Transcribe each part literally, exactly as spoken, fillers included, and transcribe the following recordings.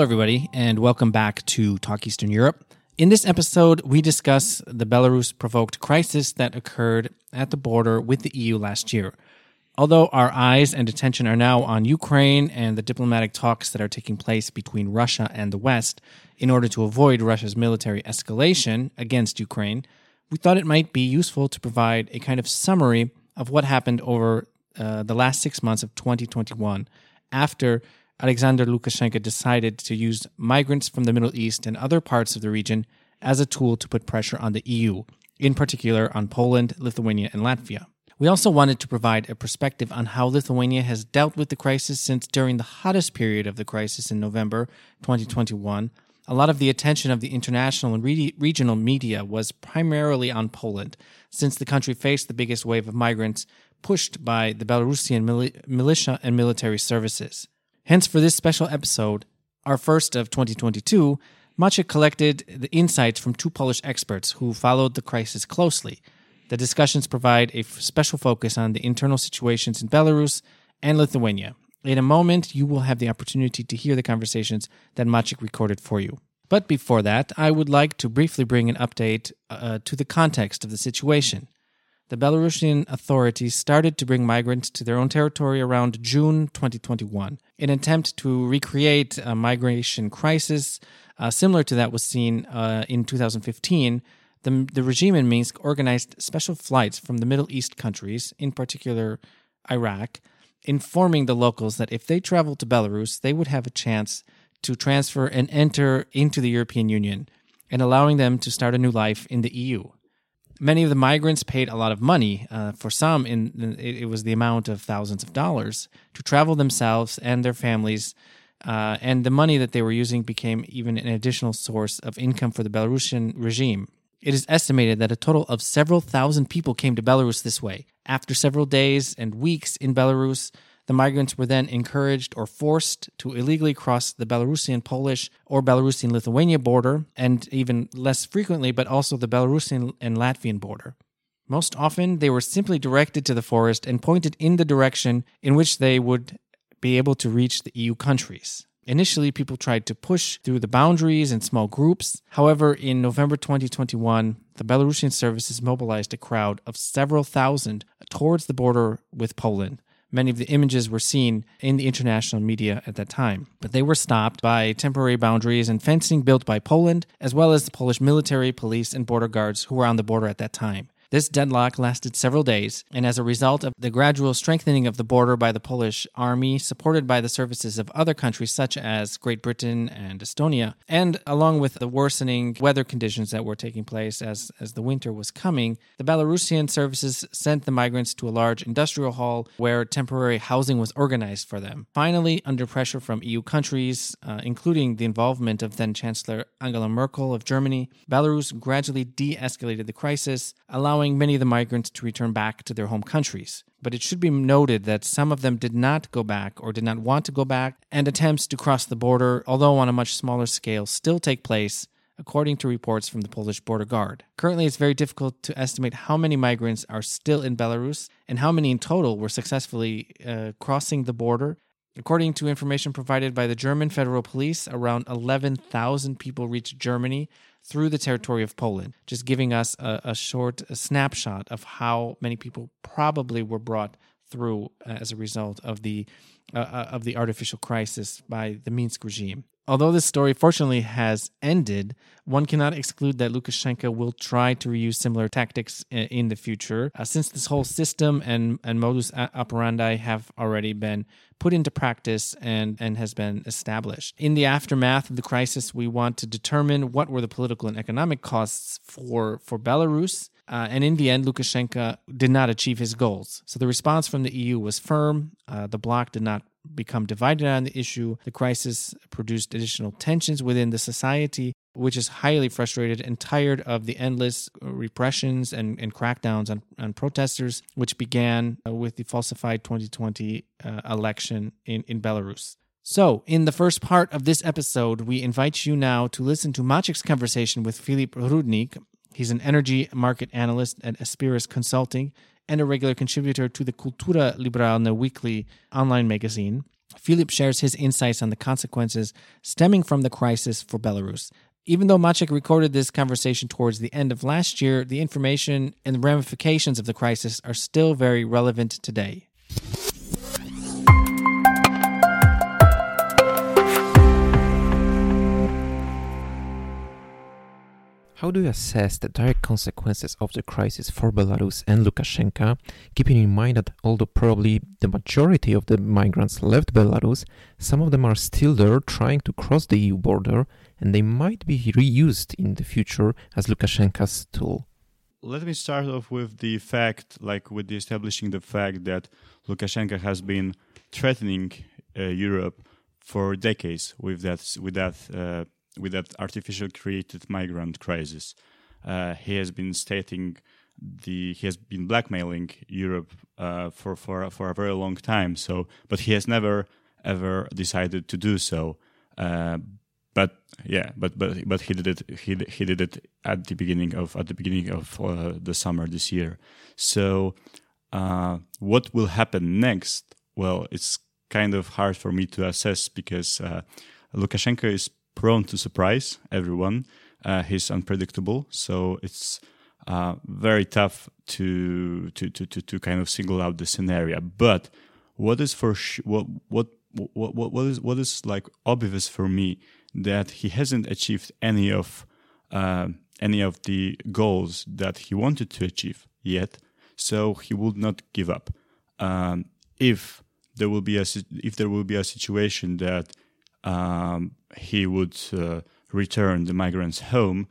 everybody, and welcome back to Talk Eastern Europe. In this episode, we discuss the Belarus-provoked crisis that occurred at the border with the E U last year. Although our eyes and attention are now on Ukraine and the diplomatic talks that are taking place between Russia and the West in order to avoid Russia's military escalation against Ukraine, we thought it might be useful to provide a kind of summary of what happened over uh, the last six months of twenty twenty-one after Alexander Lukashenko decided to use migrants from the Middle East and other parts of the region as a tool to put pressure on the E U, in particular on Poland, Lithuania, and Latvia. We also wanted to provide a perspective on how Lithuania has dealt with the crisis since during the hottest period of the crisis in November twenty twenty-one, a lot of the attention of the international and re- regional media was primarily on Poland, since the country faced the biggest wave of migrants pushed by the Belarusian mili- militia and military services. Hence, for this special episode, our first of twenty twenty-two, Maciek collected the insights from two Polish experts who followed the crisis closely. The discussions provide a f- special focus on the internal situations in Belarus and Lithuania. In a moment, you will have the opportunity to hear the conversations that Maciek recorded for you. But before that, I would like to briefly bring an update uh, to the context of the situation. The Belarusian authorities started to bring migrants to their own territory around June twenty twenty-one in an attempt to recreate a migration crisis uh, similar to that was seen uh, in two thousand fifteen. The, the regime in Minsk organized special flights from the Middle East countries, in particular Iraq, informing the locals that if they traveled to Belarus, they would have a chance to transfer and enter into the European Union, and allowing them to start a new life in the E U. Many of the migrants paid a lot of money. Uh, for some, in it, it was the amount of thousands of dollars to travel themselves and their families, uh, and the money that they were using became even an additional source of income for the Belarusian regime. It is estimated that a total of several thousand people came to Belarus this way. After several days and weeks in Belarus, the migrants were then encouraged or forced to illegally cross the Belarusian-Polish or Belarusian-Lithuania border, and even less frequently, but also the Belarusian and Latvian border. Most often, they were simply directed to the forest and pointed in the direction in which they would be able to reach the E U countries. Initially, people tried to push through the boundaries in small groups. However, in November twenty twenty-one, the Belarusian services mobilized a crowd of several thousand towards the border with Poland. Many of the images were seen in the international media at that time, but they were stopped by temporary boundaries and fencing built by Poland, as well as the Polish military, police, and border guards who were on the border at that time. This deadlock lasted several days, and as a result of the gradual strengthening of the border by the Polish army, supported by the services of other countries such as Great Britain and Estonia, and along with the worsening weather conditions that were taking place as, as the winter was coming, the Belarusian services sent the migrants to a large industrial hall where temporary housing was organized for them. Finally, under pressure from E U countries, uh, including the involvement of then-Chancellor Angela Merkel of Germany, Belarus gradually de-escalated the crisis, allowing many of the migrants to return back to their home countries. But it should be noted that some of them did not go back or did not want to go back, and attempts to cross the border, although on a much smaller scale, still take place, according to reports from the Polish border guard. Currently, it's very difficult to estimate how many migrants are still in Belarus and how many in total were successfully uh, crossing the border. According to information provided by the German Federal Police, around eleven thousand people reached Germany through the territory of Poland, just giving us a, a short a snapshot of how many people probably were brought through as a result of the uh, of the artificial crisis by the Minsk regime. Although this story fortunately has ended, one cannot exclude that Lukashenko will try to reuse similar tactics in the future, uh, since this whole system and, and modus operandi have already been put into practice and, and has been established. In the aftermath of the crisis, we want to determine what were the political and economic costs for, for Belarus, uh, and in the end, Lukashenko did not achieve his goals. So the response from the E U was firm. Uh, the bloc did not become divided on the issue. The crisis produced additional tensions within the society, which is highly frustrated and tired of the endless repressions and, and crackdowns on, on protesters, which began with the falsified twenty twenty uh, election in, in Belarus. So, in the first part of this episode, we invite you now to listen to Maciek's conversation with Filip Rudnik. He's an energy market analyst at Aspiris Consulting and a regular contributor to the Kultura Liberalna weekly online magazine. Filip shares his insights on the consequences stemming from the crisis for Belarus. Even though Maciek recorded this conversation towards the end of last year, the information and the ramifications of the crisis are still very relevant today. How do you assess the direct consequences of the crisis for Belarus and Lukashenko, keeping in mind that although probably the majority of the migrants left Belarus, some of them are still there trying to cross the E U border, and they might be reused in the future as Lukashenko's tool? Let me start off with the fact, like with the establishing the fact that Lukashenko has been threatening uh, Europe for decades with that, with that uh, with that artificial created migrant crisis. Uh, he has been stating the he has been blackmailing Europe uh, for for for a very long time. So, but he has never ever decided to do so. Uh, but yeah, but but but he did it. He he did it at the beginning of at the beginning of uh, the summer this year. So, uh, what will happen next? Well, it's kind of hard for me to assess because uh, Lukashenko is prone to surprise everyone. Uh, he's unpredictable, so it's uh, very tough to, to to to to kind of single out the scenario. But what is for sh- what what what what what is what is like obvious for me that he hasn't achieved any of uh, any of the goals that he wanted to achieve yet. So he would not give up. Um, if there will be a if there will be a situation that Um, he would uh, return the migrants home,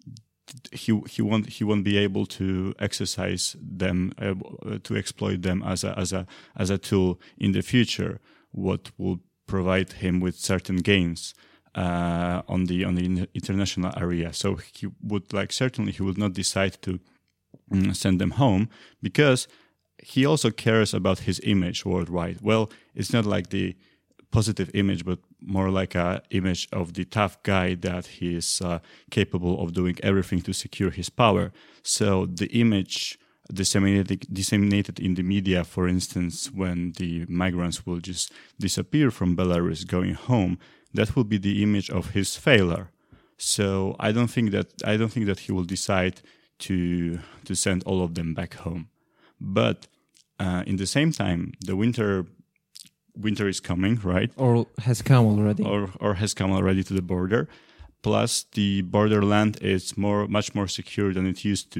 he he won't he won't be able to exercise them uh, to exploit them as a as a as a tool in the future. What will provide him with certain gains uh, on the on the international area. So he would like certainly he would not decide to um, send them home because he also cares about his image worldwide. Well, it's not like the positive image, but more like a image of the tough guy that he is uh, capable of doing everything to secure his power. So the image disseminated disseminated in the media, for instance, when the migrants will just disappear from Belarus going home, that will be the image of his failure. So I don't think that I don't think that he will decide to to send all of them back home. But uh, in the same time, the winter. Winter is coming, right? Or has come already. Or or has come already to the border. Plus, the borderland is more, much more secure than it used to,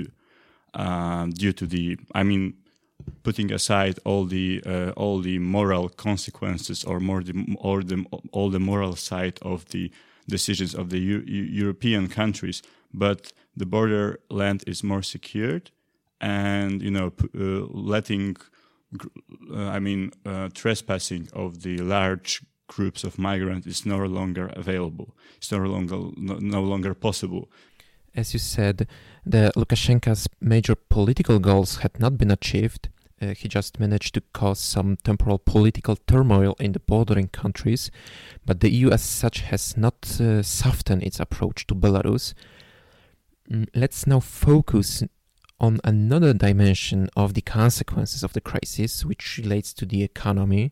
um, due to the. I mean, putting aside all the uh, all the moral consequences, or more the or the all the moral side of the decisions of the U- U- European countries, but the borderland is more secured, and you know, p- uh, letting. Uh, I mean, uh, trespassing of the large groups of migrants is no longer available. It's no longer no, no longer possible. As you said, the Lukashenko's major political goals had not been achieved. Uh, he just managed to cause some temporal political turmoil in the bordering countries, but the E U as such has not uh, softened its approach to Belarus. Mm, let's now focus on another dimension of the consequences of the crisis, which relates to the economy.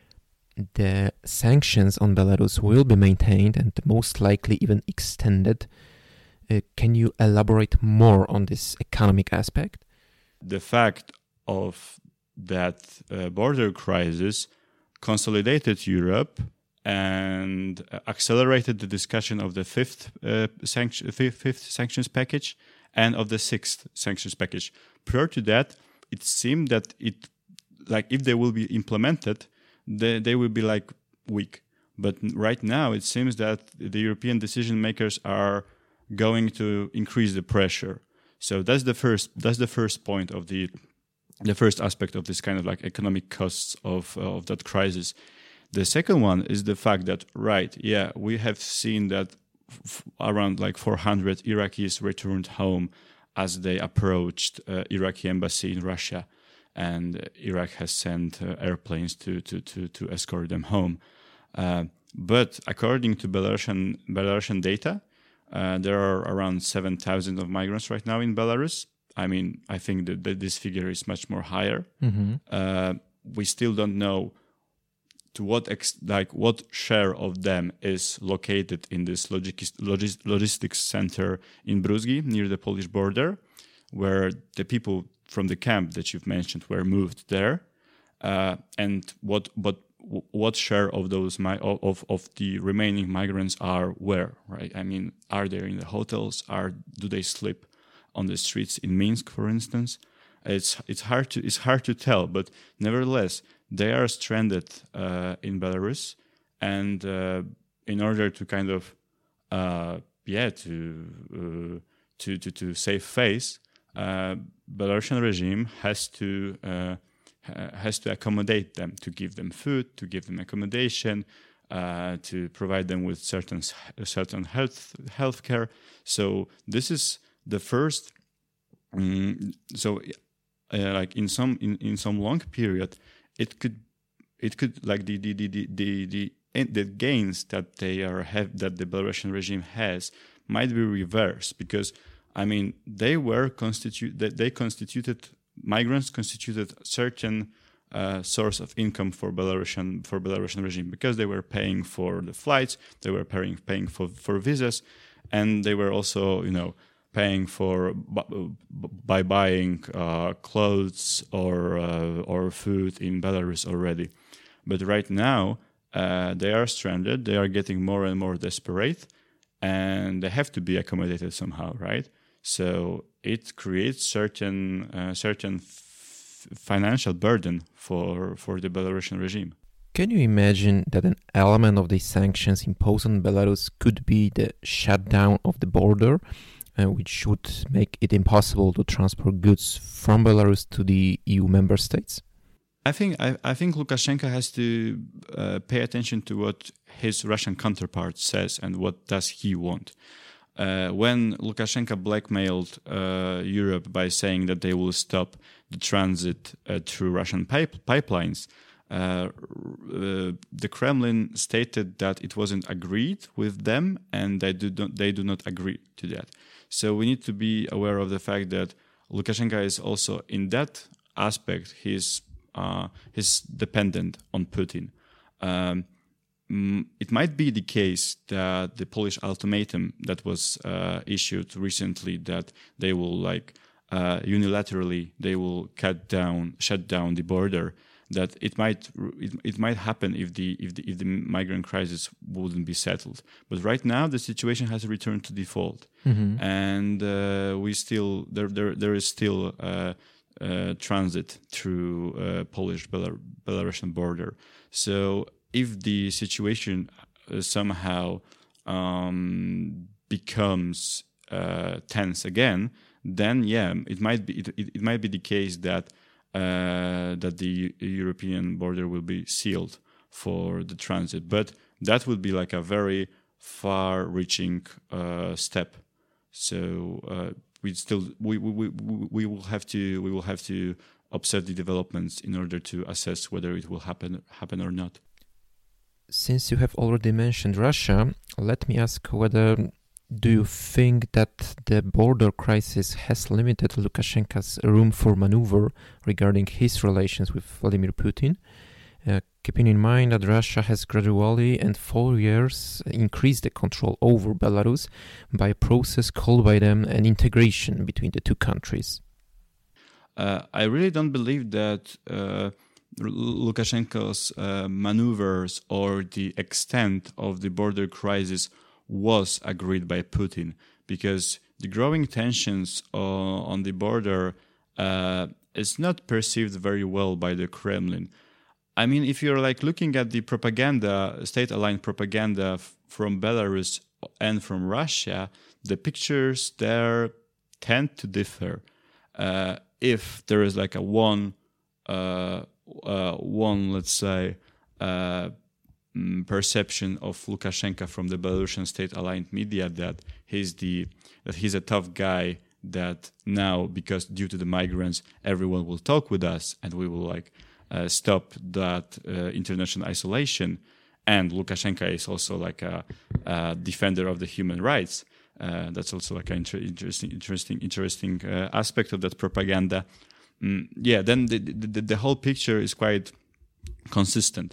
The sanctions on Belarus will be maintained and most likely even extended. Uh, can you elaborate more on this economic aspect? The fact of that uh, border crisis consolidated Europe and accelerated the discussion of the fifth, uh, sanction, fifth, fifth sanctions package and of the sixth sanctions package. Prior to that, it seemed that it, like, if they will be implemented, they, they will be like weak. But right now, it seems that the European decision makers are going to increase the pressure. So that's the first. That's the first point of the, the first aspect of this kind of like economic costs of uh, of that crisis. The second one is the fact that, right, yeah, we have seen that f- around like four hundred Iraqis returned home as they approached uh, Iraqi embassy in Russia, and Iraq has sent uh, airplanes to, to, to, to escort them home. Uh, but according to Belarusian, Belarusian data, uh, there are around seven thousand of migrants right now in Belarus. I mean, I think that, that this figure is much more higher. Mm-hmm. Uh, we still don't know to what ex- like what share of them is located in this logis- logis- logistics center in Bruzgi near the Polish border, where the people from the camp that you've mentioned were moved there, uh, and what what what share of those mi- of of the remaining migrants are where, right? I mean, are they in the hotels? Are do they sleep on the streets in Minsk, for instance? It's it's hard to it's hard to tell, but nevertheless, they are stranded uh, in Belarus, and uh, in order to kind of uh, yeah to, uh, to to to save face, uh, Belarusian regime has to uh, has to accommodate them, to give them food, to give them accommodation, uh, to provide them with certain certain health health care. So this is the first. Um, so. Uh, like in some in, in some long period, it could it could like the the the the the, the, the gains that they are have that the Belarusian regime has might be reversed, because I mean they were constitute that they constituted migrants constituted certain uh, source of income for Belarusian for Belarusian regime, because they were paying for the flights, they were paying paying for for visas, and they were also you know. paying for by buying uh, clothes or uh, or food in Belarus already. But right now uh, they are stranded. They are getting more and more desperate, and they have to be accommodated somehow, right? So it creates certain uh, certain f- financial burden for for the Belarusian regime. Can you imagine that an element of the sanctions imposed on Belarus could be the shutdown of the border? Uh, which would make it impossible to transport goods from Belarus to the E U member states? I think I, I think Lukashenko has to uh, pay attention to what his Russian counterpart says and what does he want. Uh, when Lukashenko blackmailed uh, Europe by saying that they will stop the transit uh, through Russian pipe- pipelines, uh, uh, the Kremlin stated that it wasn't agreed with them, and they do not they do not agree to that. So we need to be aware of the fact that Lukashenko is also, in that aspect, he's uh, he's dependent on Putin. Um, it might be the case that the Polish ultimatum that was uh, issued recently, that they will like uh, unilaterally they will cut down, shut down the border, that it might it, it might happen if the if the if the migrant crisis wouldn't be settled. But right now the situation has returned to default, mm-hmm. and uh, we still there there there is still uh, uh, transit through uh, Polish Belar- Belarusian border. So if the situation uh, somehow um, becomes uh, tense again, then yeah, it might be it, it, it might be the case that. Uh, that the European border will be sealed for the transit, but that would be like a very far-reaching uh, step. So uh, we still we, we we we will have to we will have to observe the developments in order to assess whether it will happen happen or not. Since you have already mentioned Russia, let me ask whether. Do you think that the border crisis has limited Lukashenko's room for maneuver regarding his relations with Vladimir Putin? Uh, keeping in mind that Russia has gradually and for years increased the control over Belarus by a process called by them an integration between the two countries. Uh, I really don't believe that uh, Lukashenko's uh, maneuvers or the extent of the border crisis was agreed by Putin, because the growing tensions uh, on the border uh, is not perceived very well by the Kremlin. I mean, if you're like looking at the propaganda, state-aligned propaganda f- from Belarus and from Russia, the pictures there tend to differ. Uh, if there is like a one, uh, uh, one, let's say, uh, perception of Lukashenko from the Belarusian state-aligned media that he's the that he's a tough guy, that now because due to the migrants everyone will talk with us and we will like uh, stop that uh, international isolation, and Lukashenko is also like a, a defender of the human rights. Uh, that's also like an inter- interesting, interesting, interesting uh, aspect of that propaganda. Mm, yeah, then the, the the whole picture is quite consistent.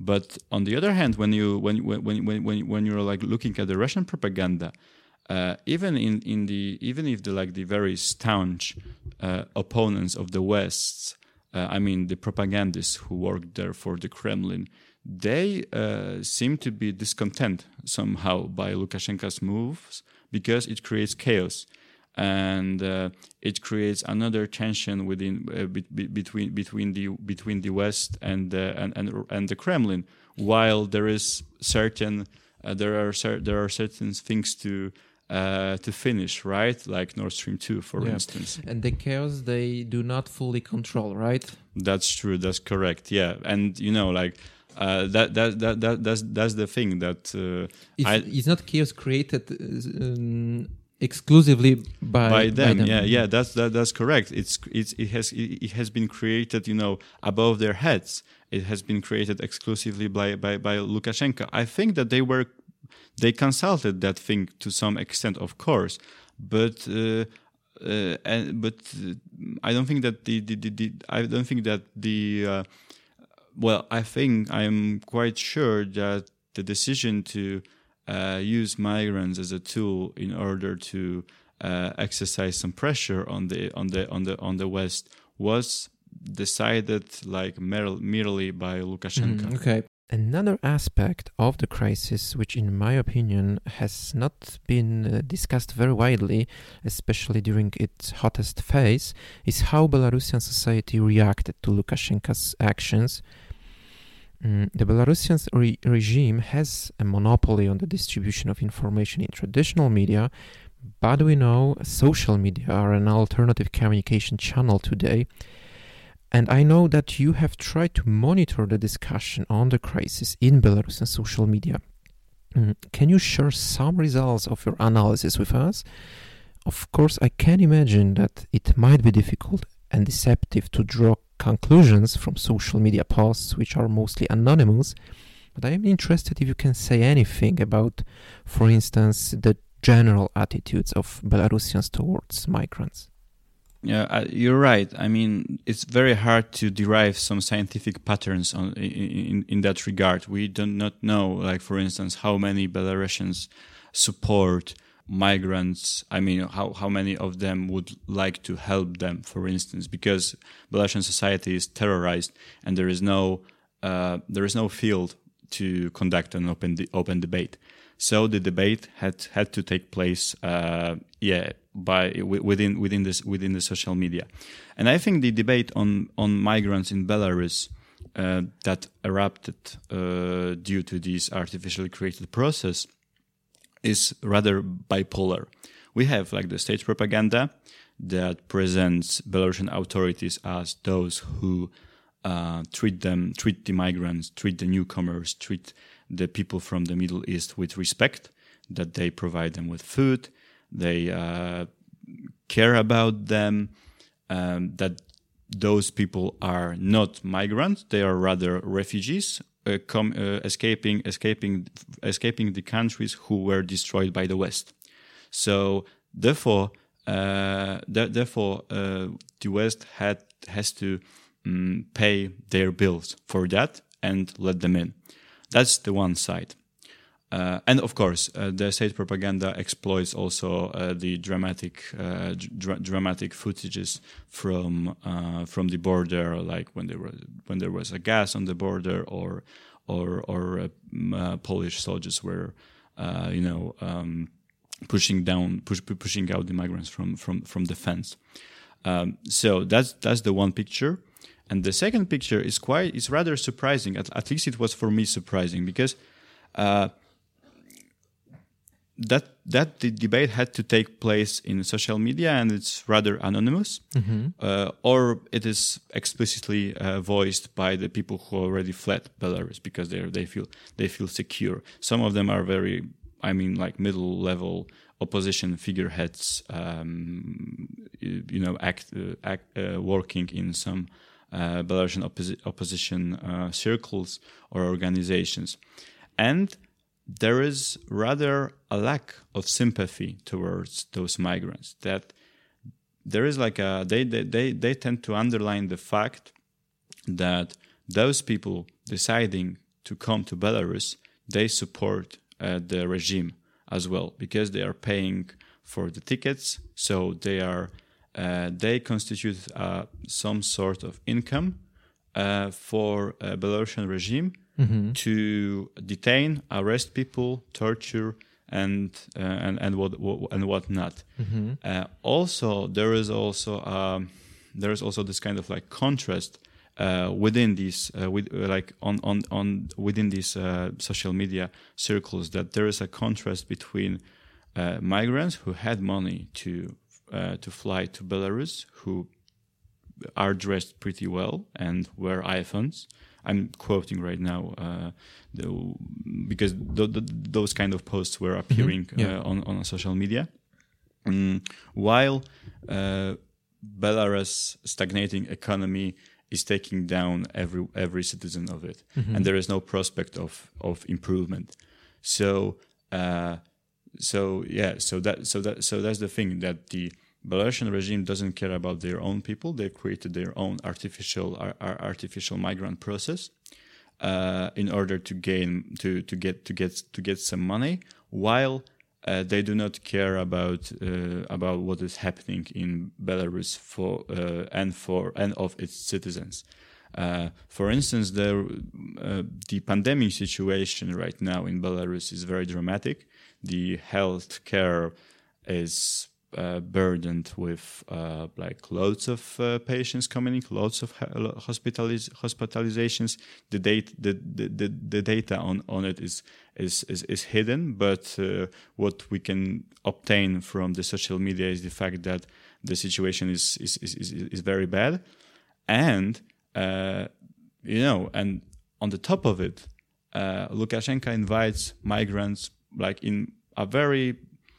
But on the other hand, when you when when when when when you're like looking at the Russian propaganda, uh, even in, in the even if the like the very staunch uh, opponents of the West, uh, I mean the propagandists who worked there for the Kremlin, they uh, seem to be discontent somehow by Lukashenko's moves because it creates chaos. And uh, it creates another tension within uh, be, be, between between the between the West and uh, and, and and the Kremlin. While there is certain uh, there are cer- there are certain things to uh, to finish, right? Like Nord Stream two, for Yeah. instance. And the chaos they do not fully control, right? That's true. That's correct. Yeah, and you know, like uh, that that that that that's that's the thing that uh, It's, I. it's not chaos created uh, um, exclusively by, by them, by them. yeah, yeah, that's that, that's correct. It's it's it has it has been created, you know, above their heads. It has been created exclusively by by by Lukashenko. I think that they were they consulted that thing to some extent, of course, but uh, uh, and but uh, I don't think that the, the, the, the I don't think that the uh, well, I think I'm quite sure that the decision to Uh, use migrants as a tool in order to uh, exercise some pressure on the on the on the on the West was decided like mer- merely by Lukashenko. Mm, okay. Another aspect of the crisis, which in my opinion has not been uh, discussed very widely, especially during its hottest phase, is how Belarusian society reacted to Lukashenko's actions. Mm, the Belarusian re- regime has a monopoly on the distribution of information in traditional media, but we know social media are an alternative communication channel today. And I know that you have tried to monitor the discussion on the crisis in Belarusian social media. Mm, can you share some results of your analysis with us? Of course, I can imagine that it might be difficult and deceptive to draw conclusions from social media posts, which are mostly anonymous, but I am interested if you can say anything about, for instance, the general attitudes of Belarusians towards migrants. Yeah, uh, you're right. I mean, it's very hard to derive some scientific patterns on, in, in in that regard. We do not know, like for instance, how many Belarusians support migrants. I mean, how, how many of them would like to help them, for instance, because Belarusian society is terrorized and there is no uh, there is no field to conduct an open de- open debate. So the debate had had to take place, uh, yeah, by w- within within this within the social media, and I think the debate on on migrants in Belarus uh, that erupted uh, due to this artificially created process is rather bipolar. We have like the state propaganda that presents Belarusian authorities as those who uh, treat them, treat the migrants, treat the newcomers, treat the people from the Middle East with respect, that they provide them with food, they uh, care about them, um, that those people are not migrants, they are rather refugees, Uh, com, uh, escaping, escaping, escaping the countries who were destroyed by the West. So therefore, uh, th- therefore, uh, the West had has to um, pay their bills for that and let them in. That's the one side. Uh, and of course, uh, the state propaganda exploits also uh, the dramatic, uh, dr- dramatic footages from uh, from the border, like when there was when there was a gas on the border, or or or uh, uh, Polish soldiers were, uh, you know, um, pushing down, push, pushing out the migrants from from from the fence. Um, so that's that's the one picture, and the second picture is quite is rather surprising. At, at least it was for me surprising because. Uh, That that the debate had to take place in social media, and it's rather anonymous, mm-hmm. uh, or it is explicitly uh, voiced by the people who already fled Belarus because they they feel they feel secure. Some of them are very, I mean, like middle level opposition figureheads, um, you, you know, act, uh, act uh, working in some uh, Belarusian opposi- opposition uh, circles or organizations, and there is rather a lack of sympathy towards those migrants. That there is like a they they they, they tend to underline the fact that those people deciding to come to Belarus, they support uh, the regime as well, because they are paying for the tickets. So they are uh, they constitute uh, some sort of income uh, for a Belarusian regime mm-hmm. to detain, arrest people, torture, and uh, and and what, what and whatnot. Mm-hmm. Uh, also, there is also um, there is also this kind of like contrast uh, within these uh, with uh, like on on on within these uh, social media circles, that there is a contrast between uh, migrants who had money to uh, to fly to Belarus, who are dressed pretty well and wear iPhones. I'm quoting right now uh, the, because th- th- those kind of posts were appearing mm-hmm. yeah. uh, on, on social media. Um, while uh, Belarus' stagnating economy is taking down every every citizen of it, mm-hmm. and there is no prospect of, of improvement. So uh, so yeah, so that so that so that's the thing, that the Belarusian regime doesn't care about their own people. They created their own artificial ar- artificial migrant process uh, in order to gain to, to get to get to get some money, while uh, they do not care about uh, about what is happening in Belarus for uh, and for and of its citizens. Uh, for instance, the uh, the pandemic situation right now in Belarus is very dramatic. The health care is Uh, burdened with uh, like loads of uh, patients coming in, loads of ha- hospitaliz- hospitalizations. The data, the, the, the, the data on, on it is is is, is hidden, but uh, what we can obtain from the social media is the fact that the situation is is is, is, is very bad, and uh, you know, and on the top of it, uh, Lukashenko invites migrants like in a very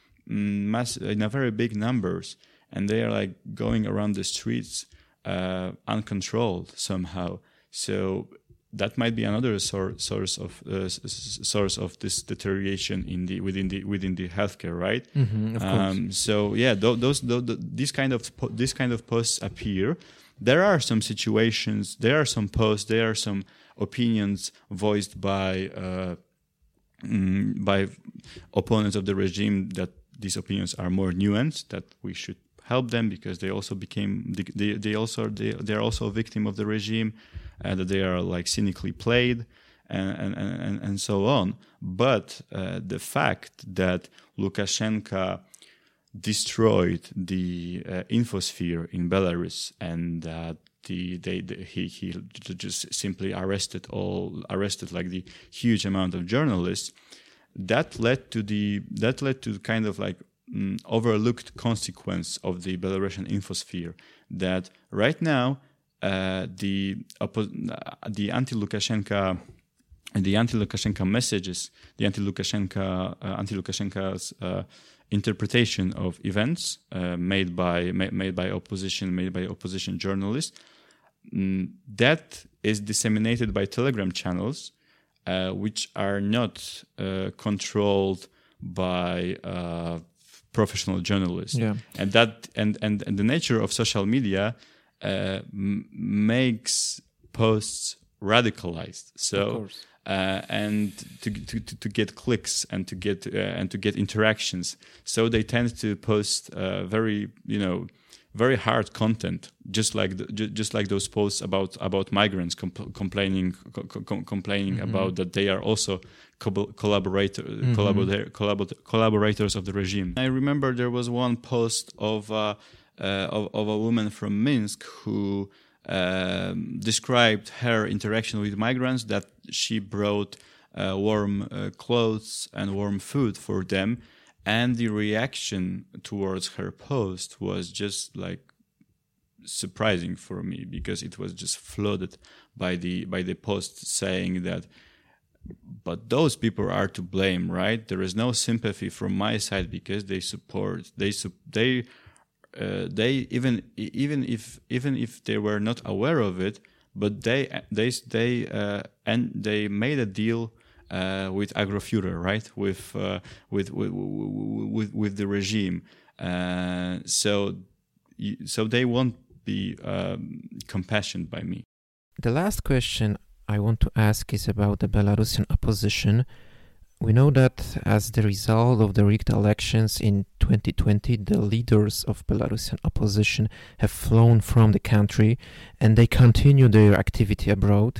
Mass, in a very big numbers, and they are like going around the streets uh, uncontrolled somehow. So that might be another sor- source of uh, s- source of this deterioration in the within the within the healthcare, right? Mm-hmm, of course. Um, so yeah, th- those th- th- these kind of po- these kind of posts appear. There are some situations, there are some posts, there are some opinions voiced by uh, mm, by opponents of the regime that these opinions are more nuanced, that we should help them because they also became they they also they they are also a victim of the regime, and that they are like cynically played, and and and, and so on. But uh, the fact that Lukashenko destroyed the uh, infosphere in Belarus, and that the they, the, he he just simply arrested all arrested like the huge amount of journalists. That led to the that led to kind of like um, overlooked consequence of the Belarusian infosphere. That right now uh, the oppo- the anti-Lukashenko the anti-Lukashenko messages, the anti-Lukashenko uh, anti-Lukashenko's uh, interpretation of events uh, made by ma- made by opposition made by opposition journalists, um, that is disseminated by Telegram channels. Uh, which are not uh, controlled by uh, professional journalists, yeah. and that and, and, and the nature of social media uh, m- makes posts radicalized. So uh, and to, to to get clicks and to get uh, and to get interactions, so they tend to post uh, very you know. very hard content, just like the, ju- just like those posts about about migrants comp- complaining co- co- complaining mm-hmm. about that they are also co- collaborator mm-hmm. collaborator collabor- collaborators of the regime. I remember there was one post of uh, uh, of, of a woman from Minsk who uh, described her interaction with migrants, that she brought uh, warm uh, clothes and warm food for them. And the reaction towards her post was just like surprising for me, because it was just flooded by the by the post saying that, but those people are to blame, right? There is no sympathy from my side because they support they they uh, they even even if even if they were not aware of it, but they they they uh, and they made a deal. Uh, with Agrofuture, right? With, uh, with with with with the regime, uh, so so they won't be um, compassionate by me. The last question I want to ask is about the Belarusian opposition. We know that as the result of the rigged elections in twenty twenty, the leaders of Belarusian opposition have flown from the country and they continue their activity abroad.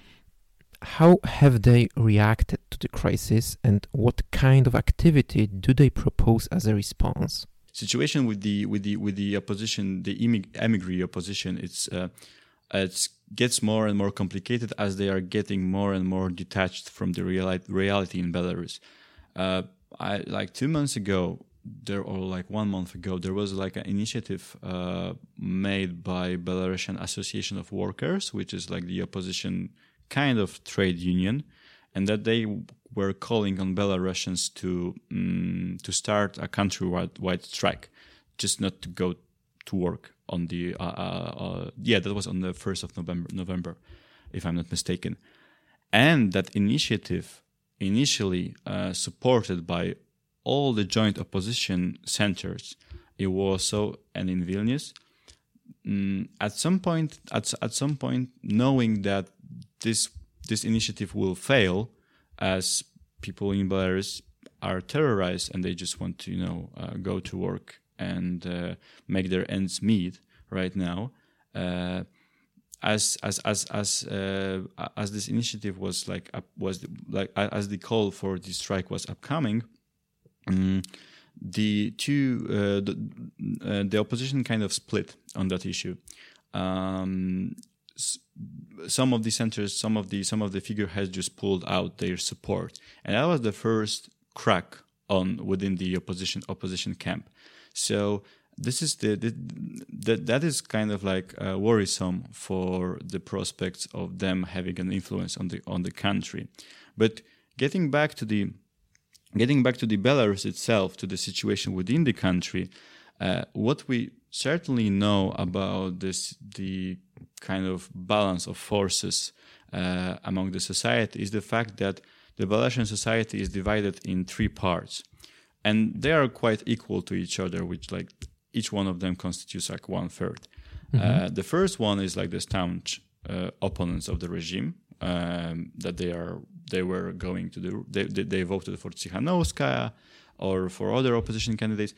How have they reacted to the crisis, and what kind of activity do they propose as a response? Situation with the with the with the opposition, the emigre opposition, it's uh, it gets more and more complicated as they are getting more and more detached from the reali- reality in Belarus. Uh, I like two months ago, there or like one month ago, there was like an initiative uh, made by Belarusian Association of Workers, which is like the opposition kind of trade union, and that they were calling on Belarusians to um, to start a countrywide wide strike, just not to go to work on the uh, uh, uh, yeah that was on the first of November November, if I'm not mistaken, and that initiative initially uh, supported by all the joint opposition centers in Warsaw and in Vilnius. Um, at some point, at at some point, knowing that this this initiative will fail, as people in Belarus are terrorized and they just want to, you know, uh, go to work and uh, make their ends meet right now. Uh, as as as as uh, as this initiative was like up, was like as the call for the strike was upcoming, um, the two uh, the, uh, the opposition kind of split on that issue. Um, Some of the centers, some of the some of the figureheads just pulled out their support, and that was the first crack on within the opposition opposition camp. So this is the, the that that is kind of like uh, worrisome for the prospects of them having an influence on the on the country. But getting back to the getting back to the Belarus itself, to the situation within the country, uh, what we certainly know about this the kind of balance of forces uh, among the society is the fact that the Belarusian society is divided in three parts, and they are quite equal to each other, which like each one of them constitutes like one third. Mm-hmm. Uh, the first one is like the staunch uh, opponents of the regime, um, that they are they were going to do they they, they voted for Tsikhanouskaya or for other opposition candidates.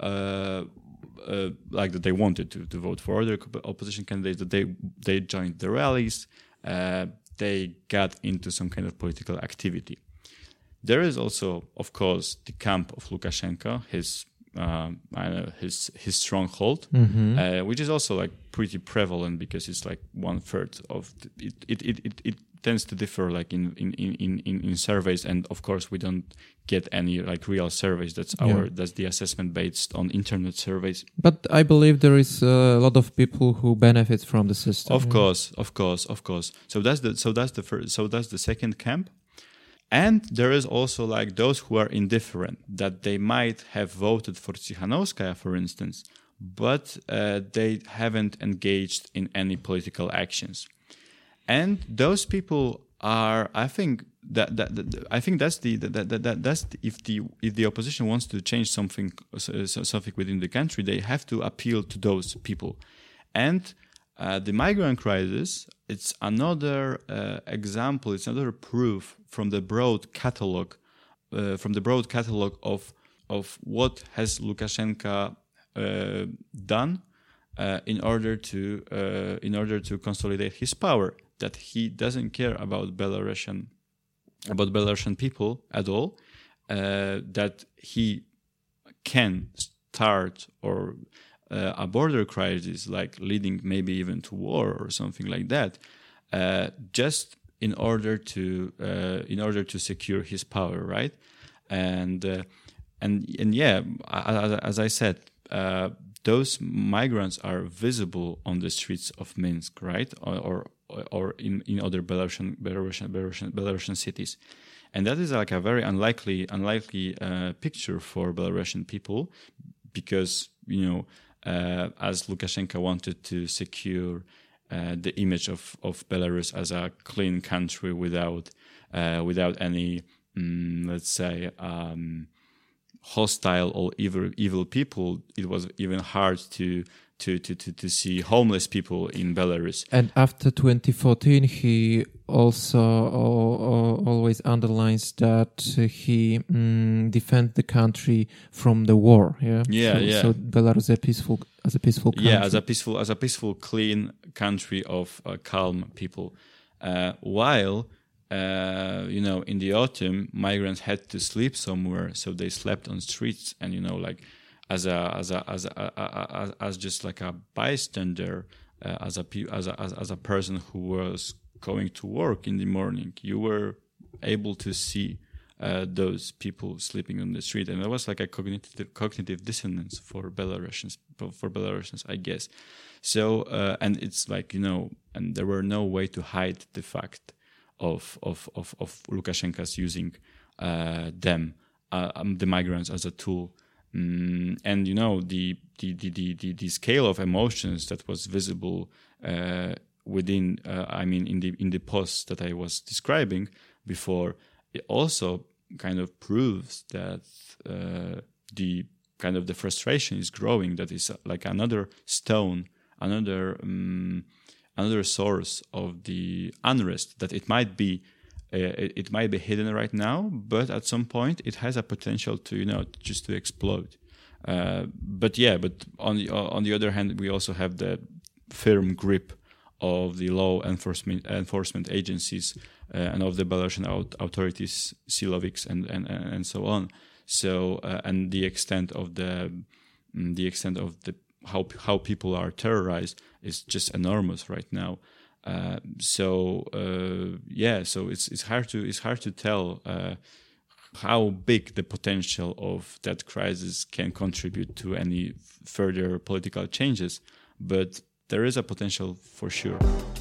Uh, Uh, like that they wanted to, to vote for other opposition candidates, that they they joined the rallies, uh, they got into some kind of political activity. There is also, of course, the camp of Lukashenko, his uh, I don't know, his his stronghold, mm-hmm. uh, which is also like pretty prevalent because it's like one third of the, it, it, it, it, it tends to differ like in, in, in, in, in surveys, and of course we don't get any like real surveys. That's our yeah. that's the assessment based on internet surveys. But I believe there is a lot of people who benefit from the system. Of yeah. course, of course, of course. So that's the so that's the first so that's the second camp. And there is also like those who are indifferent, that they might have voted for Tsikhanouskaya, for instance, but uh, they haven't engaged in any political actions. And those people are, I think that, that, that I think that's the that, that, that that's the, if the if the opposition wants to change something something within the country, they have to appeal to those people. And uh, the migrant crisis, it's another uh, example, it's another proof from the broad catalog, uh, from the broad catalog of of what has Lukashenko uh, done uh, in order to uh, in order to consolidate his power. That he doesn't care about Belarusian about Belarusian people at all. Uh, that he can start or uh, a border crisis, like leading maybe even to war or something like that, uh, just in order to uh, in order to secure his power, right? And uh, and and yeah, as, as I said, uh, those migrants are visible on the streets of Minsk, right? Or, or or in, in other Belarusian, Belarusian, Belarusian, Belarusian cities. And that is like a very unlikely unlikely uh, picture for Belarusian people because, you know, uh, as Lukashenko wanted to secure uh, the image of, of Belarus as a clean country without uh, without any, mm, let's say, um, hostile or evil evil people, it was even hard to to, to, to, to see homeless people in Belarus. And after twenty fourteen, he also o- o- always underlines that he mm, defend the country from the war. Yeah, Yeah, so, yeah. So Belarus a peaceful, as a peaceful country. Yeah, as a peaceful, as a peaceful, clean country of uh, calm people. Uh, while uh, you know, in the autumn, migrants had to sleep somewhere, so they slept on streets, and you know, like as a as a as a, a, a, a as just like a bystander, uh, as a as a as, as a person who was going to work in the morning, you were able to see uh, those people sleeping on the street, and that was like a cognitive cognitive dissonance for Belarusians for Belarusians, I guess. So uh, and it's like, you know, and there were no way to hide the fact of of of, of Lukashenko's using uh, them, uh, um, the migrants, as a tool. Mm, and you know, the the, the the the the scale of emotions that was visible uh, within, uh, I mean, in the in the post that I was describing before, it also kind of proves that uh, the kind of the frustration is growing. That is like another stone, another um, another source of the unrest. That it might be. Uh, it, it might be hidden right now, but at some point it has a potential to, you know, just to explode. Uh, but yeah, but on the on the other hand, we also have the firm grip of the law enforcement enforcement agencies uh, and of the Belarusian authorities, Siloviks and, and and so on. So uh, and the extent of the the extent of the how how people are terrorized is just enormous right now. Uh, so uh, yeah, so it's it's hard to it's hard to tell uh, how big the potential of that crisis can contribute to any f- further political changes, but there is a potential for sure.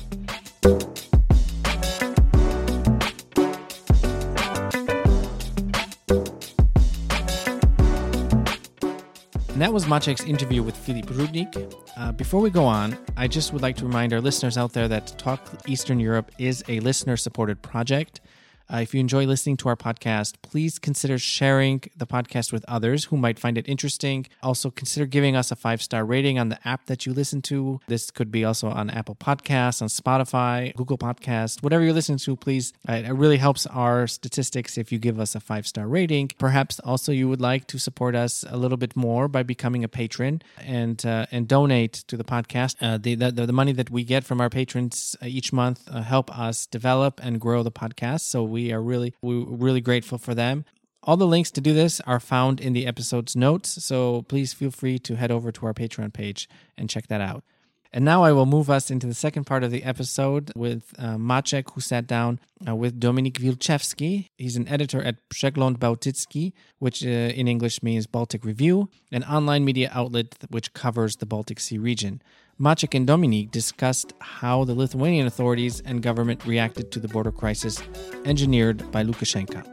And that was Maciek's interview with Filip Rudnik. Uh, before we go on, I just would like to remind our listeners out there that Talk Eastern Europe is a listener-supported project. Uh, if you enjoy listening to our podcast, please consider sharing the podcast with others who might find it interesting. Also, consider giving us a five-star rating on the app that you listen to. This could be also on Apple Podcasts, on Spotify, Google Podcasts, whatever you're listening to, please. Uh, it really helps our statistics if you give us a five-star rating. Perhaps also you would like to support us a little bit more by becoming a patron and uh, and donate to the podcast. Uh, the, the, the money that we get from our patrons uh, each month uh, help us develop and grow the podcast. So we are really, we're really grateful for them. All the links to do this are found in the episode's notes, so please feel free to head over to our Patreon page and check that out. And now I will move us into the second part of the episode with uh, Maciek, who sat down uh, with Dominik Wilczewski. He's an editor at Przegląd Bałtycki, which uh, in English means Baltic Review, an online media outlet which covers the Baltic Sea region. Maciek and Dominik discussed how the Lithuanian authorities and government reacted to the border crisis engineered by Lukashenko.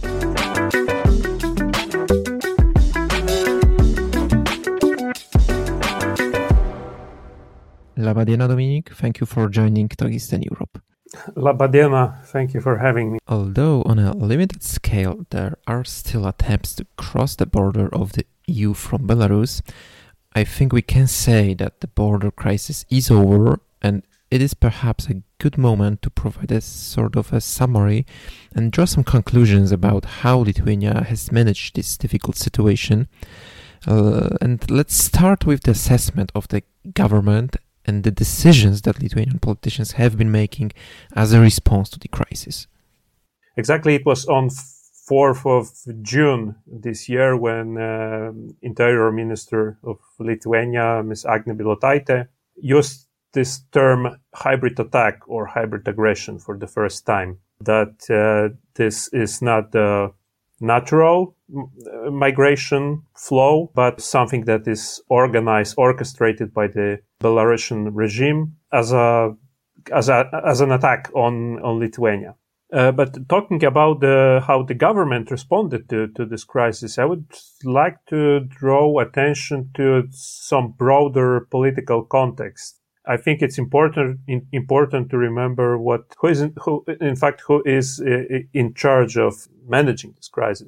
Labadiena, Dominik. Thank you for joining Talk Eastern Europe. Labadiena, thank you for having me. Although on a limited scale, there are still attempts to cross the border of the E U from Belarus, I think we can say that the border crisis is over, and it is perhaps a good moment to provide a sort of a summary and draw some conclusions about how Lithuania has managed this difficult situation. Uh, and let's start with the assessment of the government and the decisions that Lithuanian politicians have been making as a response to the crisis. Exactly, it was on fourth of June this year when uh, Interior Minister of Lithuania, Miz Agnė Bilotaitė, used this term hybrid attack or hybrid aggression for the first time. That uh, this is not the natural migration flow, but something that is organized, orchestrated by the Belarusian regime as a as a as an attack on on Lithuania. Uh, but talking about the, how the government responded to, to this crisis, I would like to draw attention to some broader political context. I think it's important in, important to remember what who is in, who in fact who is in charge of managing this crisis.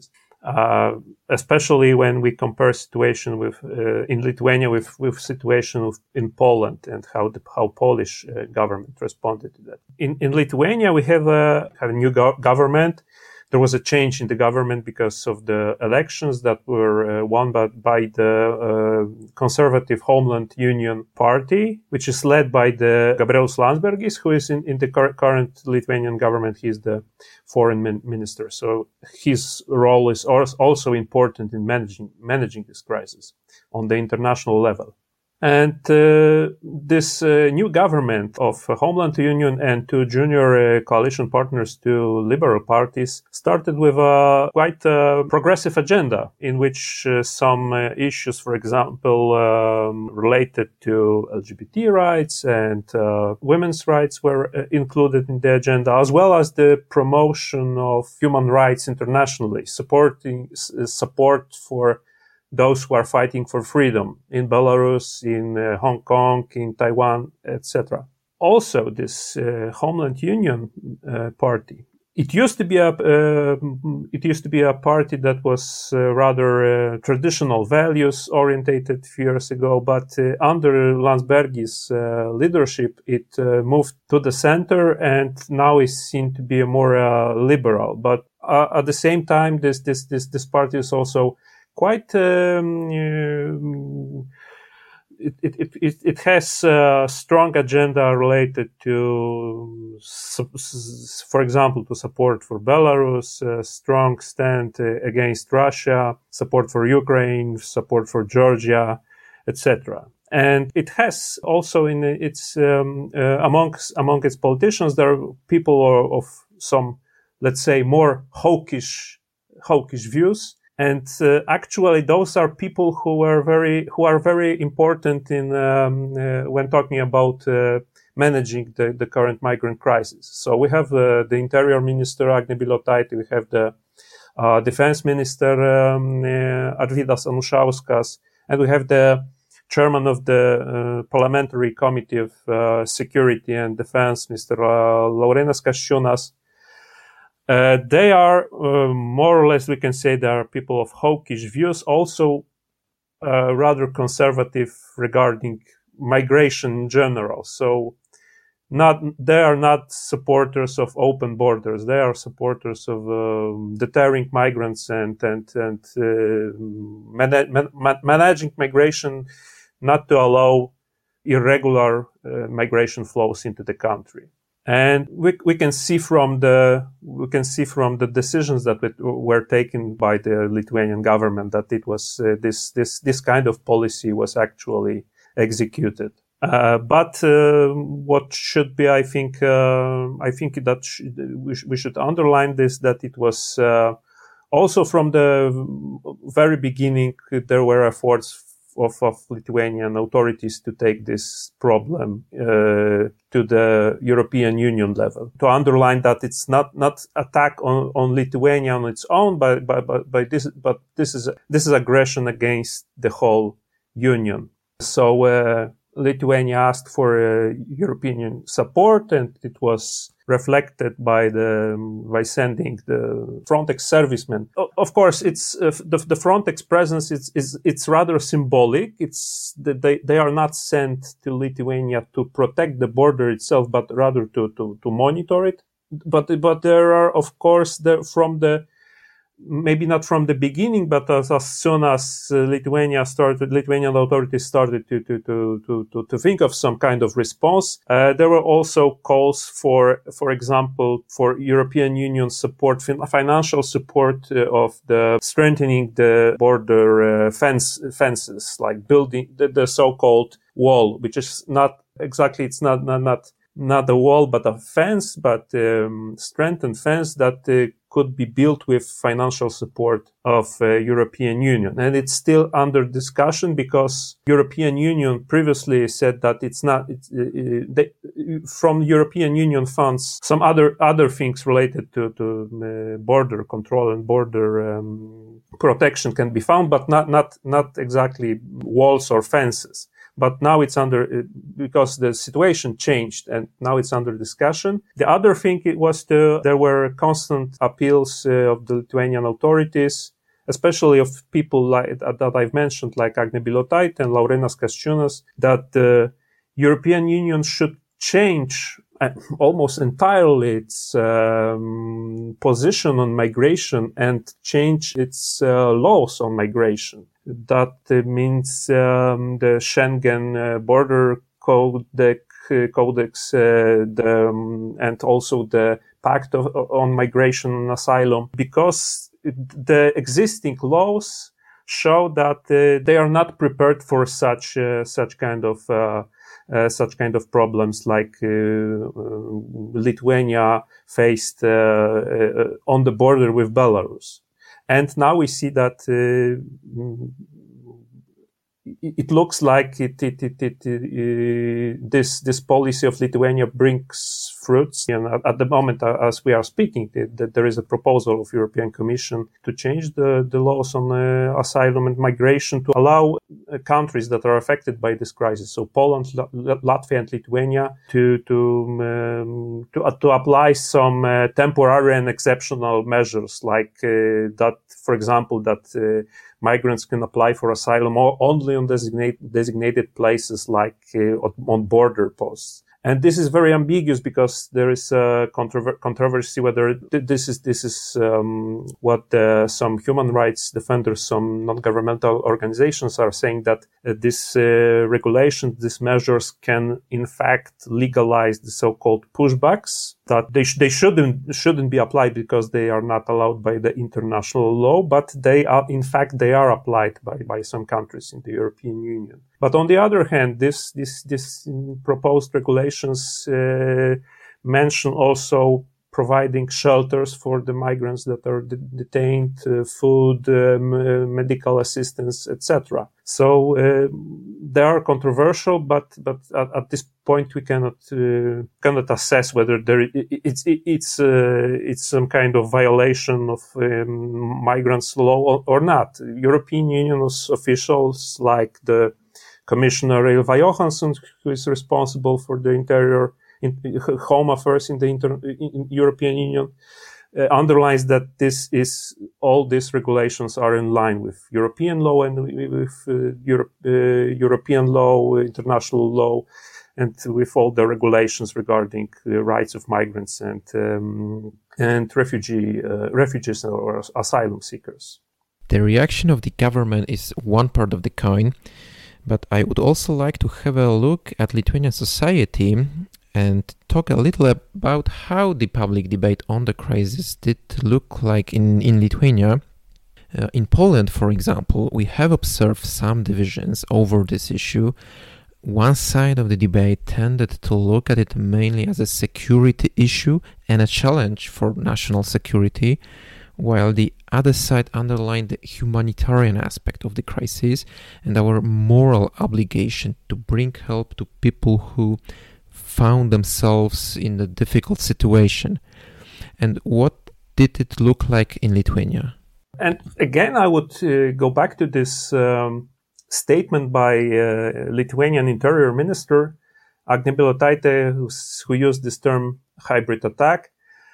uh, especially when we compare situation with uh, in Lithuania with with situation of, in Poland and how the how Polish uh, government responded to that. In in Lithuania, we have a have a new go- government. There was a change in the government because of the elections that were uh, won by, by the uh, conservative Homeland Union Party, which is led by the Gabrielius Landsbergis, who is in, in the cur- current Lithuanian government. He's the foreign min- minister. So his role is also important in managing, managing this crisis on the international level. And uh, this uh, new government of uh, Homeland Union and two junior uh, coalition partners, two liberal parties, started with a quite uh, progressive agenda in which uh, some uh, issues, for example, um, related to L G B T rights and uh, women's rights were uh, included in the agenda, as well as the promotion of human rights internationally, supporting uh, support for those who are fighting for freedom in Belarus, in uh, Hong Kong, in Taiwan, et cetera. Also, this uh, Homeland Union uh, party, it used to be a uh, it used to be a party that was uh, rather uh, traditional values orientated a few years ago, but uh, under Landsbergis' uh, leadership, it uh, moved to the center and now is seen to be a more uh, liberal. But uh, at the same time, this this this this party is also quite um, uh, it, it it it has a strong agenda related to, for example, to support for Belarus, a strong stand against Russia, support for Ukraine, support for Georgia, et cetera. And it has also in its um, uh, amongst among its politicians, there are people of some, let's say, more hawkish hawkish views. And uh, actually, those are people who are very who are very important in um, uh, when talking about uh, managing the, the current migrant crisis. So we have uh, the Interior Minister Agne Bilotaitė, we have the uh, Defense Minister um, uh, Arvydas Anušauskas, and we have the Chairman of the uh, Parliamentary Committee of uh, Security and Defense, Mister Uh, Laurenas Kasčiūnas. Uh, they are uh, more or less, we can say, they are people of hawkish views, also uh, rather conservative regarding migration in general. So, not they are not supporters of open borders. They are supporters of uh, deterring migrants and and and uh, man- man- managing migration, not to allow irregular uh, migration flows into the country. And we we can see from the we can see from the decisions that were taken by the Lithuanian government that it was uh, this this this kind of policy was actually executed. Uh, but uh, what should be, I think, uh, I think that sh- we, sh- we should underline this, that it was uh, also from the very beginning there were efforts Of, of Lithuanian authorities to take this problem uh, to the European Union level. To underline that it's not not attack on, on Lithuania on its own, but but but, but this but this is this is aggression against the whole Union. So uh, Lithuania asked for uh, European support, and it was reflected by the by sending the Frontex servicemen. Of course, it's uh, the, the Frontex presence is is it's rather symbolic. It's that they they are not sent to Lithuania to protect the border itself, but rather to to to monitor it. But but there are, of course, the from the maybe not from the beginning, but as, as soon as uh, Lithuania started, Lithuanian authorities started to, to, to, to, to, to think of some kind of response. Uh, there were also calls for, for example, for European Union support, fin- financial support uh, of the strengthening the border uh, fence, fences, like building the, the so-called wall, which is not exactly, it's not, not, not, not a wall, but a fence, but um, strengthened fence that uh, could be built with financial support of uh, European Union. And it's still under discussion because European Union previously said that it's not, it's, uh, they, from European Union funds, some other, other things related to, to uh, border control and border um, protection can be found, but not, not, not exactly walls or fences. But now it's under, because the situation changed and now it's under discussion. The other thing it was to, there were constant appeals uh, of the Lithuanian authorities especially of people like that I've mentioned, like Agne Bilotaite and Laurynas Kasčiūnas, that the European Union should change uh, almost entirely its um, position on migration and change its uh, laws on migration. That uh, means um, the Schengen uh, border codex, uh, codex uh, the, um, and also the Pact of, on Migration and Asylum, because the existing laws show that uh, they are not prepared for such uh, such kind of uh, uh, such kind of problems like uh, uh, Lithuania faced uh, uh, on the border with Belarus. And now we see that uh, it looks like it, it, it, it, uh, this, this policy of Lithuania brings fruits. And at, at the moment, uh, as we are speaking, that there is a proposal of European Commission to change the, the laws on uh, asylum and migration to allow uh, countries that are affected by this crisis, so Poland, L- Latvia, and Lithuania, to to um, to, uh, to apply some uh, temporary and exceptional measures, like uh, that, for example, that uh, migrants can apply for asylum only on designate, designated places like uh, on border posts. And this is very ambiguous because there is a controver- controversy whether th- this is this is um, what uh, some human rights defenders, some non-governmental organizations are saying, that uh, this uh, regulation, these measures can in fact legalize the so-called pushbacks, that they sh- they shouldn't shouldn't be applied because they are not allowed by the international law, but they are in fact they are applied by by some countries in the European Union. But on the other hand, this this this proposed regulations uh, mention also providing shelters for the migrants that are de- detained, uh, food, um, uh, medical assistance, et cetera. So uh, they are controversial, but but at, at this point we cannot uh, cannot assess whether there it, it's it, it's uh, it's some kind of violation of um, migrants' law or, or not. European Union officials like the Commissioner Ylva Johansson, who is responsible for the interior in, home affairs in the inter, in European Union, uh, underlines that this is all these regulations are in line with European law and with uh, Europe, uh, European law, international law, and with all the regulations regarding the rights of migrants and um, and refugee uh, refugees or asylum seekers. The reaction of the government is one part of the coin. But I would also like to have a look at Lithuanian society and talk a little about how the public debate on the crisis did look like in, in Lithuania. Uh, in Poland, for example, we have observed some divisions over this issue. One side of the debate tended to look at it mainly as a security issue and a challenge for national security, while the other side underlined the humanitarian aspect of the crisis and our moral obligation to bring help to people who found themselves in a difficult situation. And what did it look like in Lithuania? And again, I would uh, go back to this um, statement by uh, Lithuanian Interior Minister Agne Bilotaite, who used this term hybrid attack.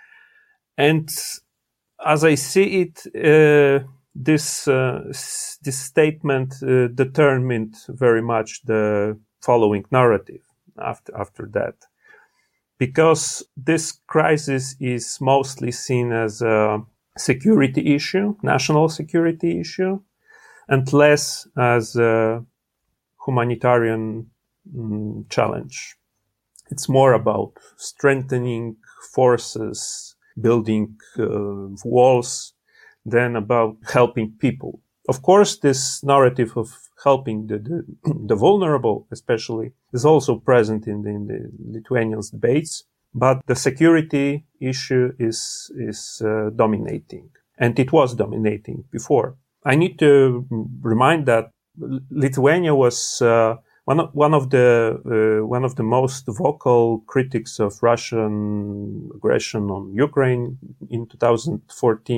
And as I see it, uh, this uh, s- this statement uh, determined very much the following narrative after after that, because this crisis is mostly seen as a security issue, national security issue, and less as a humanitarian mm, challenge. It's more about strengthening forces, building uh, walls, than about helping people. Of course, this narrative of helping the, the, the vulnerable, especially, is also present in the, in the Lithuanian debates, but the security issue is is uh, dominating, and it was dominating before. I need to remind that Lithuania was uh, One of, one of the uh, one of the most vocal critics of Russian aggression on Ukraine in two thousand fourteen.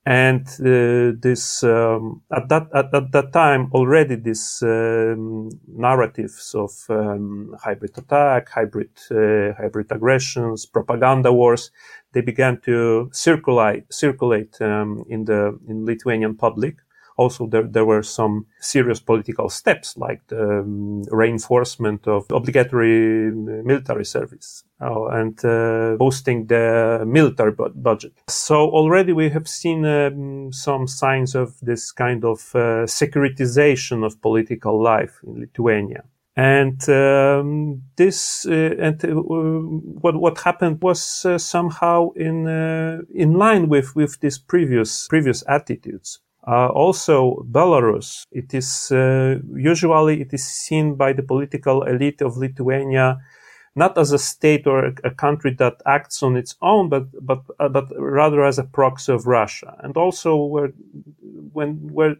And uh, this um, at that at, at that time already these um, narratives of um, hybrid attack, hybrid uh, hybrid aggressions, propaganda wars, they began to circulate circulate um, in the in Lithuanian public. Also, there there were some serious political steps like the um, reinforcement of obligatory military service uh, and uh, boosting the military bu- budget. So already we have seen um, some signs of this kind of uh, securitization of political life in Lithuania. And um, this uh, and uh, what what happened was uh, somehow in uh, in line with with these previous previous attitudes. Uh, also, Belarus, it is, uh, usually it is seen by the political elite of Lithuania not as a state or a, a country that acts on its own, but, but, uh, but rather as a proxy of Russia. And also where, when, where,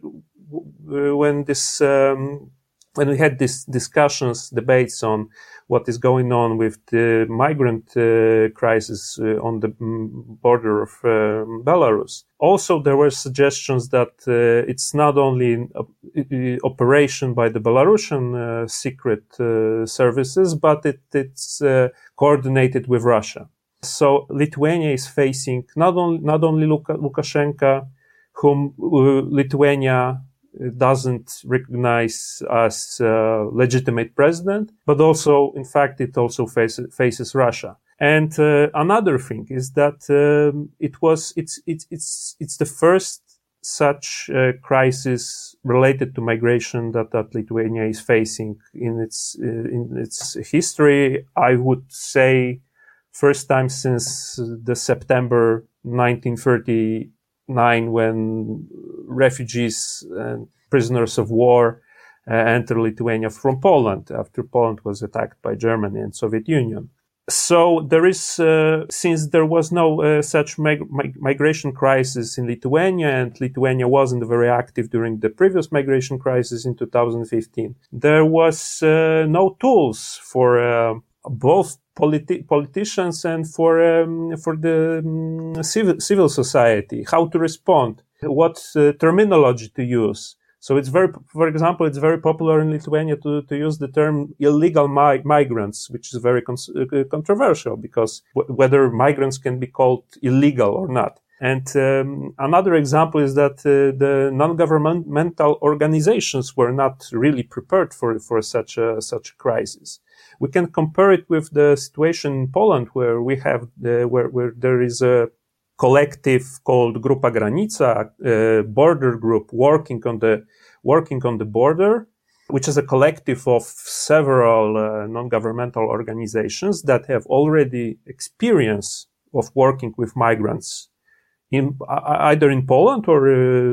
when this, um, when we had these discussions, debates on what is going on with the migrant uh, crisis uh, on the border of uh, Belarus. Also, there were suggestions that uh, it's not only an uh, operation by the Belarusian uh, secret uh, services, but it, it's uh, coordinated with Russia. So Lithuania is facing not only not only Luka, Lukashenko, whom uh, Lithuania doesn't recognize as a legitimate president, but also, in fact, it also faces, faces Russia. And uh, another thing is that um, it was it's it's it's it's the first such uh, crisis related to migration that, that Lithuania is facing in its uh, in its history. I would say first time since the September nineteen thirty-nine, when refugees and prisoners of war uh, entered Lithuania from Poland after Poland was attacked by Germany and Soviet Union. So there is, uh, since there was no uh, such mig- mig- migration crisis in Lithuania, and Lithuania wasn't very active during the previous migration crisis in two thousand fifteen, there was uh, no tools for uh, both politi- politicians and for um, for the um, civil civil society, how to respond, what uh, terminology to use. So it's very, for example, it's very popular in Lithuania to, to use the term illegal mi- migrants, which is very con- uh, controversial because w- whether migrants can be called illegal or not. And um, another example is that uh, the non-governmental organizations were not really prepared for for such a such a crisis. We can compare it with the situation in Poland, where we have the, where where there is a collective called Grupa Granica, a border group working on the working on the border, which is a collective of several uh, non-governmental organizations that have already experience of working with migrants in uh, either in Poland or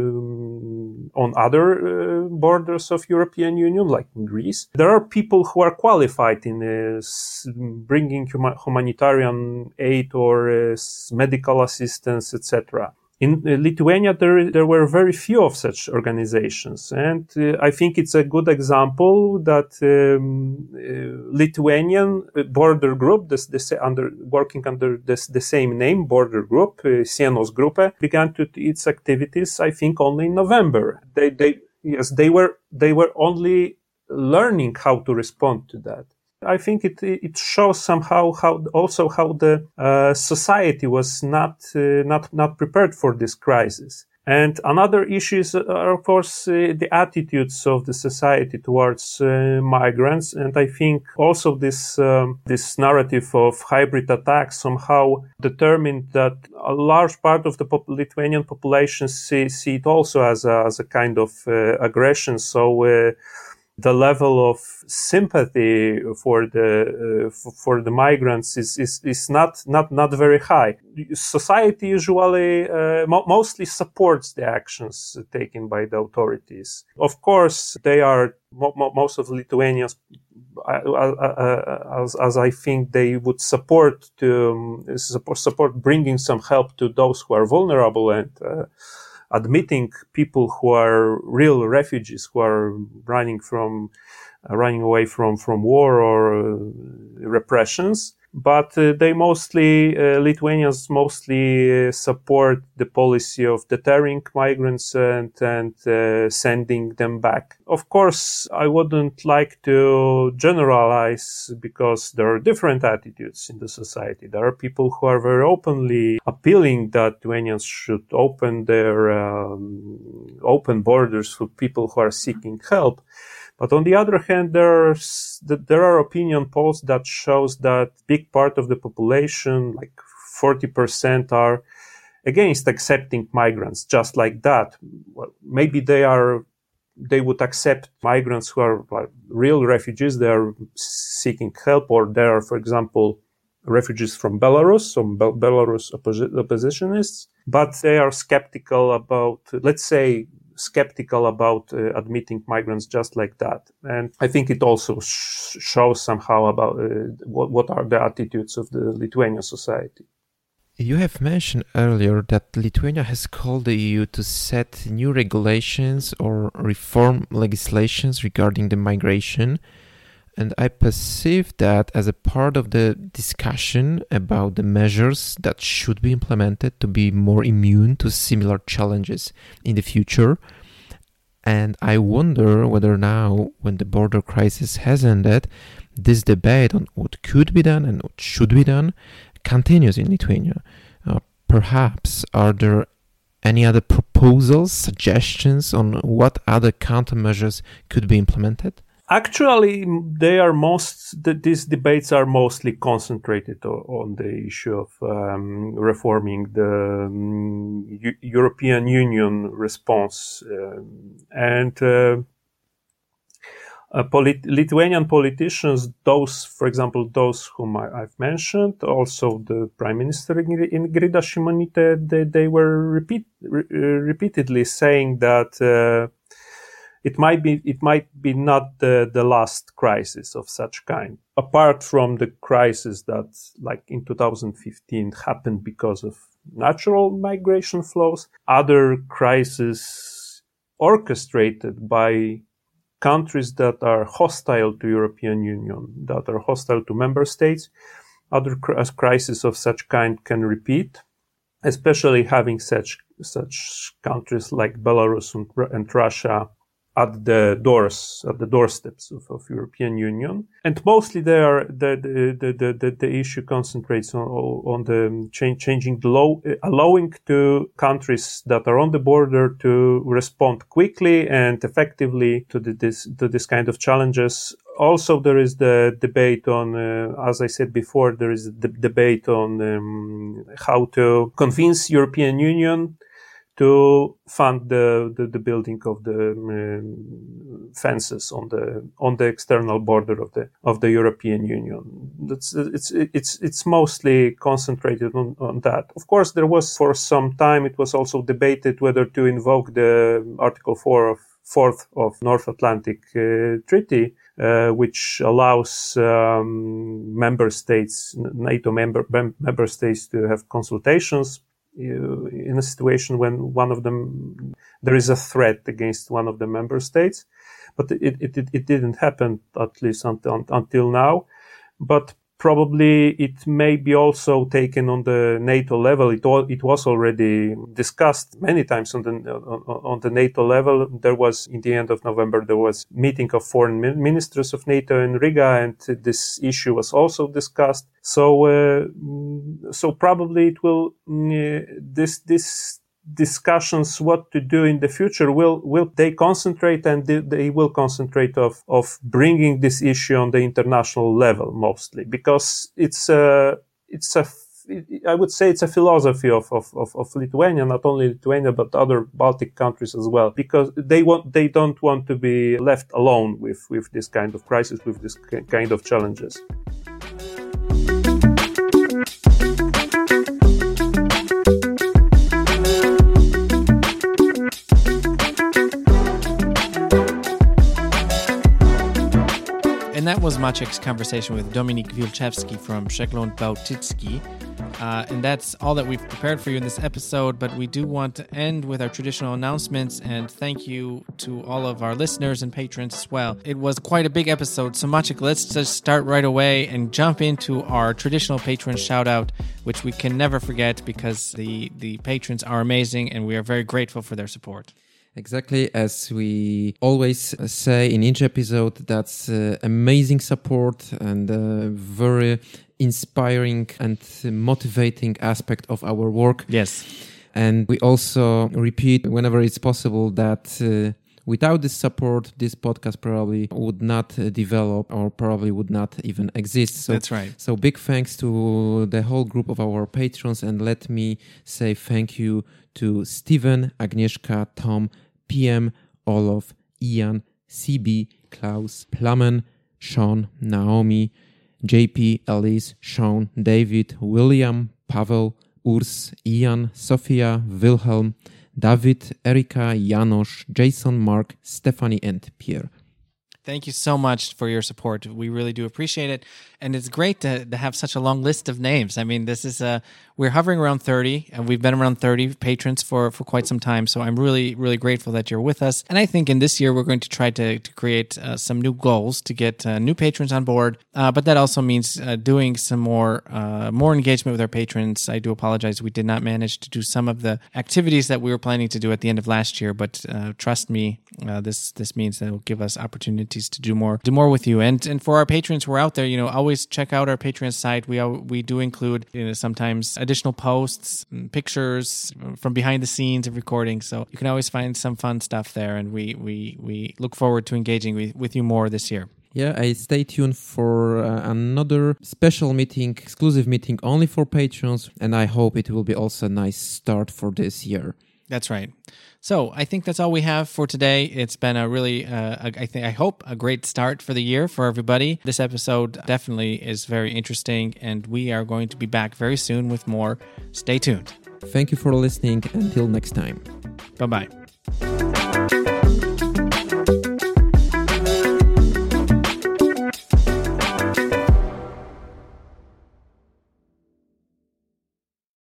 uh, on other uh, borders of European Union, like in Greece. There are people who are qualified in uh, bringing huma- humanitarian aid or uh, medical assistance, et cetera. In uh, Lithuania, there there were very few of such organizations, and uh, I think it's a good example that um, uh, Lithuanian border group, this, this under working under this, the same name, border group, uh, Sienos Gruppe, began to its activities, I think, only in November. They they yes they were they were only learning how to respond to that. I think it it shows somehow how also how the uh, society was not uh, not not prepared for this crisis. And another issue is, uh, of course, uh, the attitudes of the society towards uh, migrants. And I think also this um, this narrative of hybrid attacks somehow determined that a large part of the pop- Lithuanian population see, see it also as a, as a kind of uh, aggression. So. Uh, The level of sympathy for the uh, f- for the migrants is, is is not not not very high. Society usually uh, mo- mostly supports the actions taken by the authorities. Of course, they are mo- mo- most of Lithuanians, uh, uh, as as I think they would support to um, support, support bringing some help to those who are vulnerable and. Uh, admitting people who are real refugees, who are running from uh, running away from, from war or uh, repressions. But uh, they mostly, uh, Lithuanians mostly uh, support the policy of deterring migrants and, and uh, sending them back. Of course, I wouldn't like to generalize because there are different attitudes in the society. There are people who are very openly appealing that Lithuanians should open their um, open borders for people who are seeking help. But on the other hand, there's, there are opinion polls that shows that big part of the population, like forty percent, are against accepting migrants just like that. Well, maybe they are, they would accept migrants who are like real refugees. They are seeking help, or they are, for example, refugees from Belarus, some Be- Belarus opposi- oppositionists, but they are skeptical about, let's say, skeptical about uh, admitting migrants just like that. And I think it also sh- shows somehow about uh, what, what are the attitudes of the Lithuanian society. You have mentioned earlier that Lithuania has called the E U to set new regulations or reform legislations regarding the migration. And I perceive that as a part of the discussion about the measures that should be implemented to be more immune to similar challenges in the future. And I wonder whether now, when the border crisis has ended, this debate on what could be done and what should be done continues in Lithuania. Uh, perhaps are there any other proposals, suggestions on what other countermeasures could be implemented? Actually, they are most, the, these debates are mostly concentrated on, on the issue of um, reforming the um, U- European Union response. Um, and uh, uh, polit- Lithuanian politicians, those, for example, those whom I, I've mentioned, also the Prime Minister Ingrida Šimonytė, they, they were repeat, re- repeatedly saying that uh, It might be, it might be not the, the last crisis of such kind. Apart from the crisis that, like in two thousand fifteen, happened because of natural migration flows, other crises orchestrated by countries that are hostile to European Union, that are hostile to member states, other crises of such kind can repeat, especially having such, such countries like Belarus and, and Russia at the doors, at the doorsteps of, of European Union. And mostly they are, the, the, the, the, the issue concentrates on, on the change, changing the law, allowing to countries that are on the border to respond quickly and effectively to the, this, to this kind of challenges. Also, there is the debate on, uh, as I said before, there is the debate on um, how to convince European Union to fund the, the, the building of the um, fences on the on the external border of the of the European Union. That's it's it's it's mostly concentrated on, on that. Of course, there was for some time it was also debated whether to invoke the Article four of fourth of North Atlantic uh, Treaty, uh, which allows um, member states, NATO member member states, to have consultations in a situation when one of them, there is a threat against one of the member states. But it, it, it didn't happen, at least until, until now. But probably it may be also taken on the NATO level. It, it was already discussed many times on the, on, on the NATO level. There was, in the end of November, there was a meeting of foreign ministers of NATO in Riga, and this issue was also discussed. So, uh, so probably it will, uh, this, this, discussions what to do in the future will will they concentrate and they, they will concentrate of of bringing this issue on the international level mostly, because it's a it's a I would say it's a philosophy of of of, of Lithuania, not only Lithuania but other Baltic countries as well, because they want they don't want to be left alone with with this kind of crisis, with this kind of challenges. And that was Maciek's conversation with Dominik Wilczewski from Przegląd Bałtycki. Uh, and that's all that we've prepared for you in this episode. But we do want to end with our traditional announcements and thank you to all of our listeners and patrons as well. It was quite a big episode, so Maciek, let's just start right away and jump into our traditional patron shout out, which we can never forget because the, the patrons are amazing and we are very grateful for their support. Exactly, as we always say in each episode, that's uh, amazing support and uh, very inspiring and motivating aspect of our work. Yes. And we also repeat whenever it's possible that uh, without this support, this podcast probably would not uh, develop or probably would not even exist. So, that's right. So big thanks to the whole group of our patrons, and let me say thank you to Steven, Agnieszka, Tom, P M, Olaf, Ian, C B, Klaus, Plamen, Sean, Naomi, J P, Elise, Sean, David, William, Pavel, Urs, Ian, Sofia, Wilhelm, David, Erika, Janos, Jason, Mark, Stephanie, and Pierre. Thank you so much for your support. We really do appreciate it. And it's great to, to have such a long list of names. I mean, this is a, we're hovering around thirty, and we've been around thirty patrons for, for quite some time. So I'm really, really grateful that you're with us. And I think in this year, we're going to try to, to create uh, some new goals to get uh, new patrons on board. Uh, but that also means uh, doing some more, uh, more engagement with our patrons. I do apologize. We did not manage to do some of the activities that we were planning to do at the end of last year. But uh, trust me, uh, this, this means that it will give us opportunities to do more, do more with you. And, and for our patrons who are out there, you know, always check out our Patreon site. We we do include, you know, sometimes additional posts, pictures from behind the scenes of recording. So you can always find some fun stuff there. And we we, we look forward to engaging with, with you more this year. Yeah, I stay tuned for uh, another special meeting, exclusive meeting only for patrons. And I hope it will be also a nice start for this year. That's right. So I think that's all we have for today. It's been a really, uh, I think, I hope, a great start for the year for everybody. This episode definitely is very interesting, and we are going to be back very soon with more. Stay tuned. Thank you for listening. Until next time. Bye-bye.